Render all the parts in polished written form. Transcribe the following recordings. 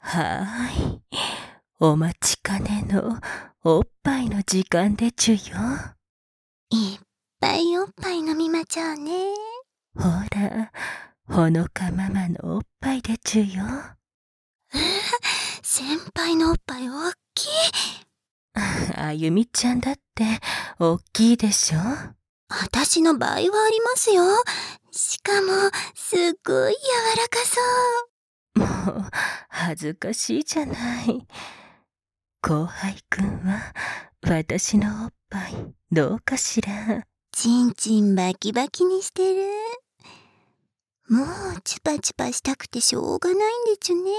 はーい。お待ちかねのおっぱいの時間でちゅよ。 いっぱいおっぱい飲みまちゃうね。 ほら、ほのかママのおっぱいでちゅよ。 先輩のおっぱいおっきい。 あゆみちゃんだっておっきいでしょ。 私の倍はありますよ。しかも、すっごい柔らかそう。 もう、恥ずかしいじゃない。後輩くんは、私のおっぱい、どうかしら。 ちんちんバキバキにしてる。もう、チュパチュパしたくてしょうがないんでちゅね。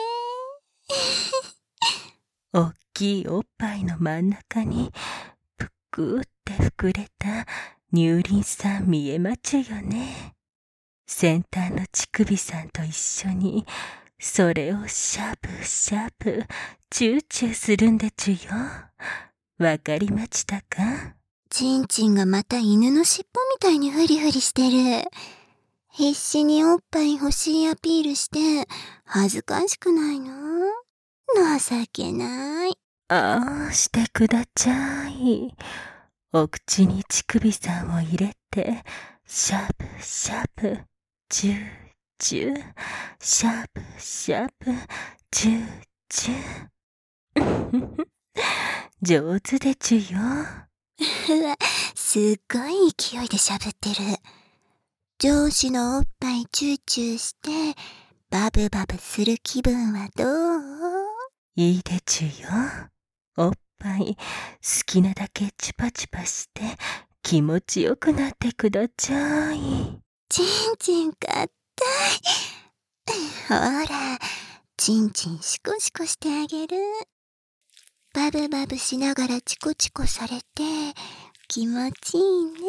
おっきいおっぱいの真ん中に、ぷくって膨れた乳輪さん見えまちゅよね。先端の乳首さんと一緒に、それをシャブシャブ、チューチューするんでちゅよ。わかりましたか？ ちんちんがまた犬のしっぽみたいにフリフリしてる。必死におっぱい欲しいアピールして、恥ずかしくないの？情けない。 ああ、してくだちゃい。お口に乳首さんを入れて、シャブシャブ、チューチュー、シャブシャブ、チューチュー。上手でちゅよ。 うわ、すっごい勢いでしゃぶってる。上司のおっぱいチューチューして、バブバブする気分はどう？ いいでちゅよ。おっぱい、好きなだけチュパチュパして、気持ちよくなってくだちゃい。 ちんちんかったい。ほら、ちんちんシコシコしてあげる。バブバブしながらチコチコされて、気持ちいいね。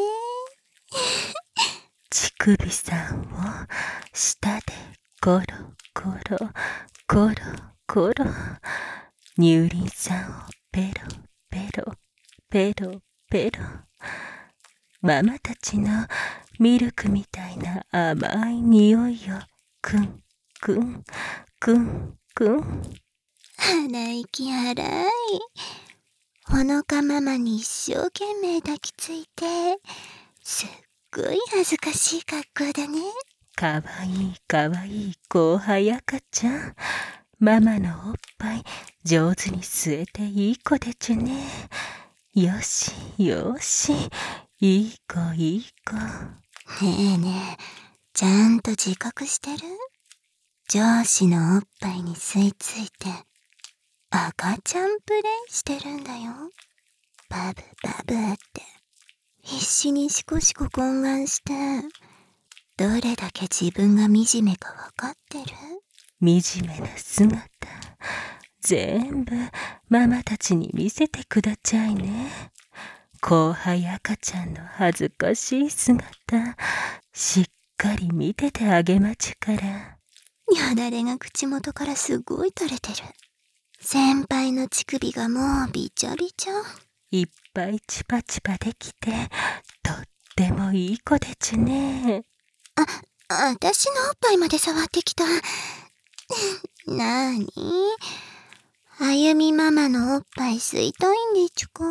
乳首さんを舌でゴロゴロゴロゴロ、乳輪さんをペロペロペロペロ、ママたちのミルクみたいな甘い匂いをくんくんくんくん。 鼻息荒い。ほのかママに一生懸命抱きついて、すっごい恥ずかしい格好だね。 かわいいかわいい後輩赤ちゃん。ママのおっぱい上手に吸えていい子でちゅね。よしよし、いい子いい子。 ねえねえ、ちゃんと自覚してる？上司のおっぱいに吸い付いて、赤ちゃんプレイしてるんだよ。バブバブって。必死にシコシコ懇願して、どれだけ自分が惨めかわかってる？ 惨めな姿、全部ママたちに見せてくだちゃいね。後輩赤ちゃんの恥ずかしい姿、しっかり見ててあげまちゅから。 よだれが口元からすごい垂れてる。先輩の乳首がもうびちょびちょ。 いっぱいチュパチュパできて、とってもいい子でちゅね。 私のおっぱいまで触ってきた。なーに？あゆみママのおっぱい吸いたいんでちゅか？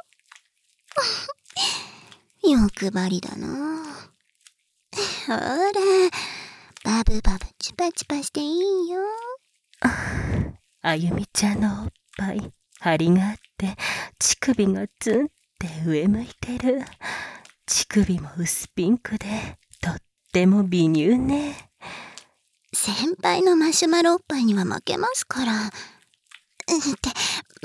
欲張りだな。ほら、バブバブチュパチュパしていいよ。 あゆみちゃんのおっぱい、張りがあって、乳首がツンって上向いてる。乳首も薄ピンクで、とっても美乳ね。 先輩のマシュマロおっぱいには負けますから。って、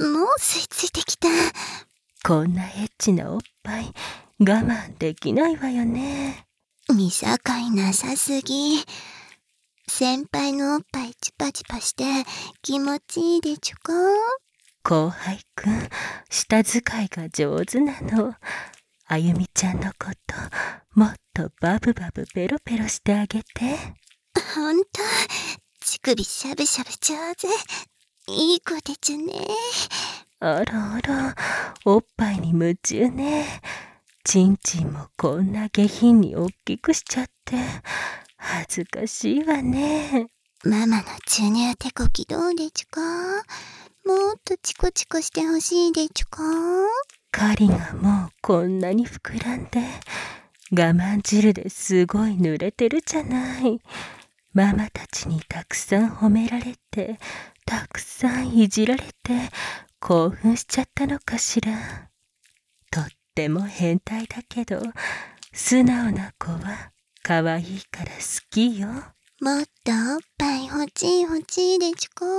もう吸い付いてきた。 こんなエッチなおっぱい、我慢できないわよね。 見境なさすぎ。先輩のおっぱいチュパチュパして気持ちいいでちゅか？ 後輩くん、舌使いが上手なの。あゆみちゃんのこと、もっとバブバブペロペロしてあげて。 ほんと、乳首しゃぶしゃぶ上手。いい子でちゅね。 あらあら、おっぱいに夢中ね。ちんちんもこんな下品におっきくしちゃって、恥ずかしいわね。 ママの注入手こきどうでちゅか？もっとチコチコしてほしいでちゅか？ 狩りがもうこんなに膨らんで、我慢汁ですごい濡れてるじゃない。ママたちにたくさん褒められて、たくさんいじられて、興奮しちゃったのかしら。とっても変態だけど、素直な子は可愛いから好きよ。 もっとおっぱい欲しいでちゅか？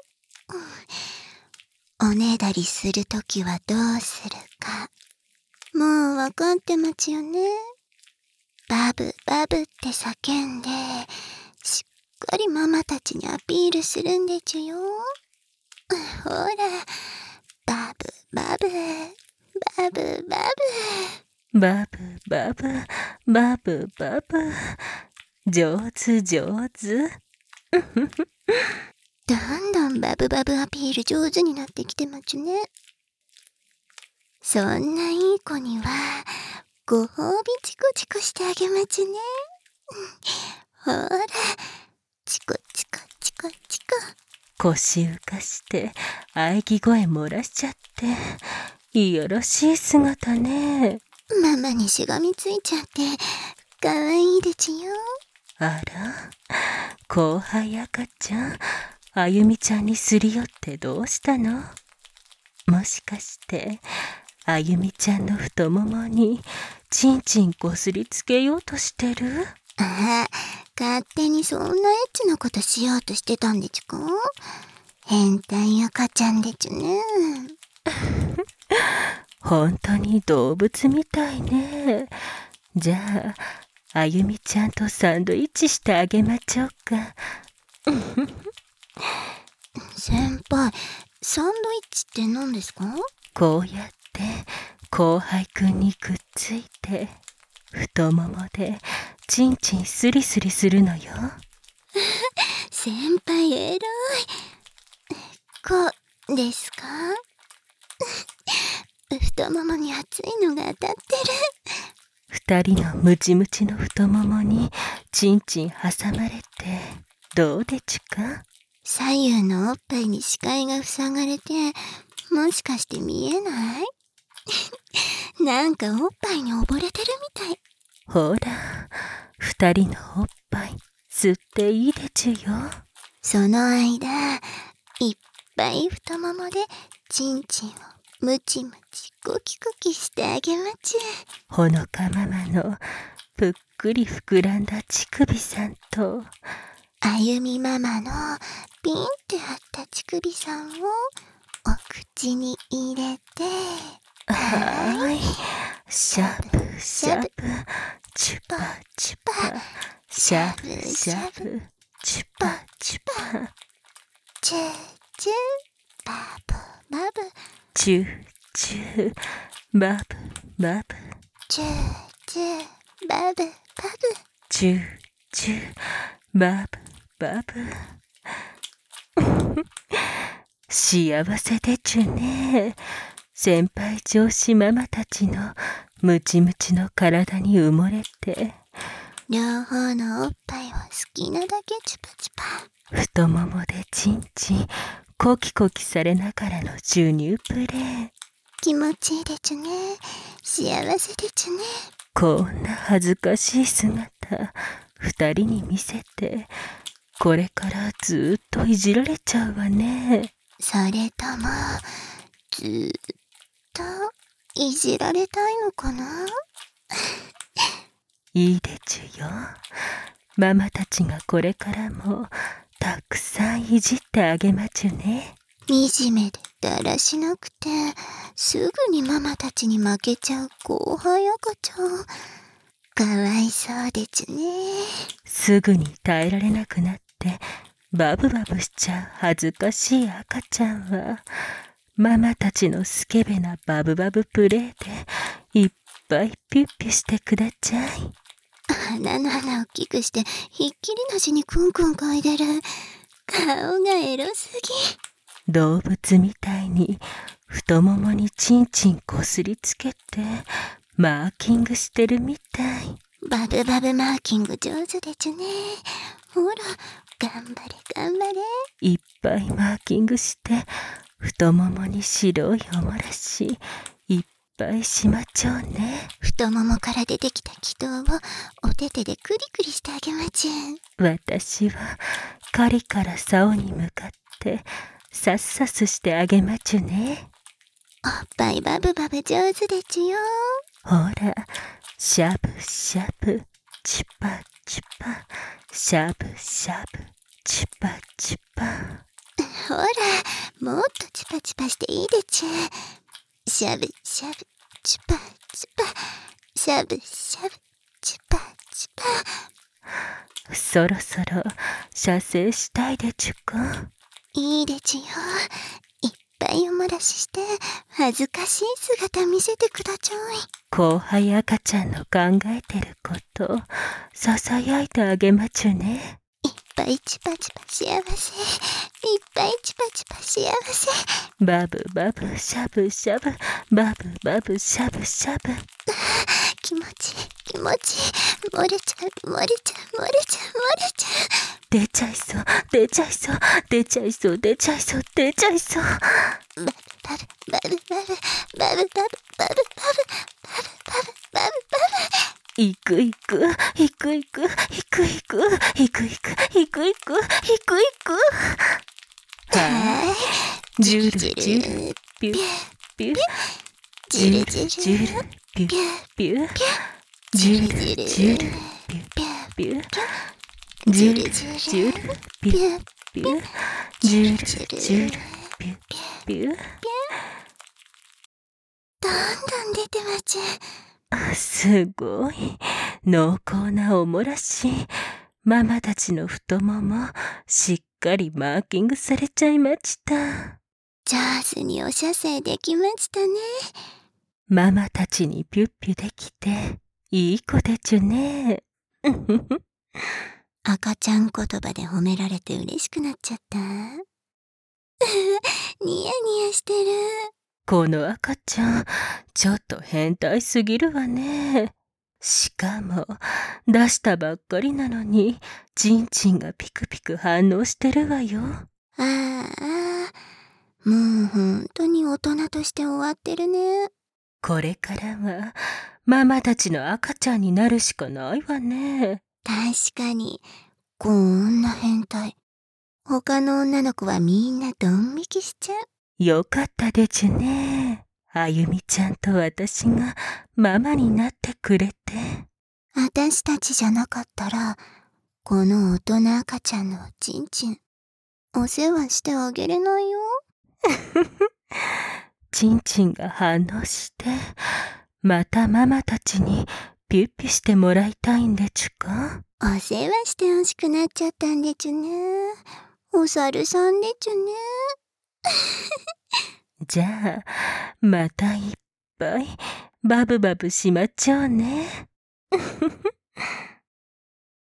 おねだりするときはどうするか、もうわかってますよね。バブバブって叫んで、しっかりママたちにアピールするんでちゅよ。ほら、バブバブ、バブバブ。 バブバブ、バブバブ。上手上手。 どんどんバブバブアピール上手になってきてますね。そんないい子には、ご褒美チコチコしてあげますね。ほら、チコチコチコチコ。 腰浮かして喘ぎ声漏らしちゃって、いやらしい姿ね。 ママにしがみついちゃって、かわいいでちよ。 あら、後輩赤ちゃん、あゆみちゃんにすり寄ってどうしたの？もしかして、あゆみちゃんの太ももにちんちんこすりつけようとしてる？ ああ、勝手にそんなエッチなことしようとしてたんでちゅか？変態赤ちゃんでちゅね。 本当に動物みたいね。じゃあ、あゆみちゃんとサンドイッチしてあげまちょうか。 先輩、サンドイッチって何ですか？ こうやって後輩くんにくっついて、太ももでチンチンスリスリするのよ。 先輩偉い。こうですか？太ももに熱いのが当たってる。 二人のムチムチの太ももにチンチン挟まれて、どうでちゅか？ 左右のおっぱいに視界が塞がれて、もしかして見えない？なんかおっぱいに溺れてるみたい。 ほら、二人のおっぱい吸っていいでちゅよ。 その間、いっぱい太ももでチンチンをムチムチコキコキしてあげまちゅ。 ほのかママのぷっくり膨らんだ乳首さんと、 あゆみママのピンって張った乳首さんをお口に入れて、 はーい、シャブシャブ、チュパチュパ、シャブシャブ、チュパチュパ、 チューチュー、バブバブ、 チューチュー、バブバブ、 チューチュー、バブバブ、 チューチュー、バブバブ。幸せでちゅね。先輩上司ママたちのムチムチの体に埋もれて、 両方のおっぱいを好きなだけチュパチュパ。 太ももでチンチンコキコキされながらの授乳プレイ。 気持ちいいでちゅね。幸せでちゅね。 こんな恥ずかしい姿二人に見せて、これからずっといじられちゃうわね。 それともずーっといじられたいのかな？ いいでちゅよ。ママたちがこれからもたくさんいじってあげまちゅね。 惨めでだらしなくて、すぐにママたちに負けちゃう後輩赤ちゃん。かわいそうでちゅね。 すぐに耐えられなくなってバブバブしちゃう恥ずかしい赤ちゃんは、ママたちのスケベなバブバブプレイでいっぱいピュッピュしてくだちゃい。 鼻の穴を大きくしてひっきりなしにクンクン嗅いでる。顔がエロすぎ。 動物みたいに太ももにチンチンこすりつけてマーキングしてるみたい。 バブバブマーキング上手でちゅね。ほら、 頑張れ頑張れ。 いっぱいマーキングして、太ももに白いおもらし、いっぱいしまっちゃうね。 太ももから出てきた気筒をお手手でクリクリしてあげまちゅ。 私は狩りから竿に向かってさっさすしてあげまちゅね。 おっぱいバブバブ上手でちゅよ。 ほら、しゃぶしゃぶ、チュパチュパ、しゃぶしゃぶ、チュパチュパ。 ほら、もっとチュパチュパしていいでちゅ。しゃぶしゃぶ、チュパチュパ、しゃぶしゃぶ、チュパチュパ。 そろそろ射精したいでちゅか。 いいでちゅよ。いっぱいおもらしして恥ずかしい姿見せてくだちょい。 後輩赤ちゃんの考えてることささやいてあげまちゅね。 いっぱいチュパチュパ幸せ、いっぱいチュパチュパ幸せ。 バブバブしゃぶしゃぶ、バブバブしゃぶしゃぶ。 気持ちいい気持ちいい。漏れちゃう漏れちゃう漏れちゃう漏れちゃう。 出ちゃいそう出ちゃいそう出ちゃいそう出ちゃいそう出ちゃいそう。 バブバブバブバブバブバブバブバブバブバブバブバブ。 いくいくいくいくいくいくいくいくいくいくいくいく。はい、ジュルジュルピュピュ、ジュルジュルピュピュ、ジュルジュルピュピュ、ジュルジュルピュピュ、ジュルジュルピュピュ。 どんどん出てまちゅ。 すごい濃厚なおもらし。ママたちの太ももしっかりマーキングされちゃいました。 上手にお射精できましたね。 ママたちにピュッピュできていい子でちゅね。 赤ちゃん言葉で褒められて嬉しくなっちゃった。ニヤニヤしてる。 この赤ちゃんちょっと変態すぎるわね。しかも出したばっかりなのにチンチンがピクピク反応してるわよ。 ああ、もうほんとに大人として終わってるね。 これからはママたちの赤ちゃんになるしかないわね。 確かに、こんな変態。他の女の子はみんなドン引きしちゃう。 よかったでちゅね。あゆみちゃんと私がママになってくれて。 私たちじゃなかったら、この大人赤ちゃんのちんちん、お世話してあげれないよ。 ちんちんが反応して、またママたちにピュッピュしてもらいたいんでちゅか。 お世話してほしくなっちゃったんでちゅね。お猿さんでちゅね。 じゃあ、またいっぱいバブバブしまっちゃうね。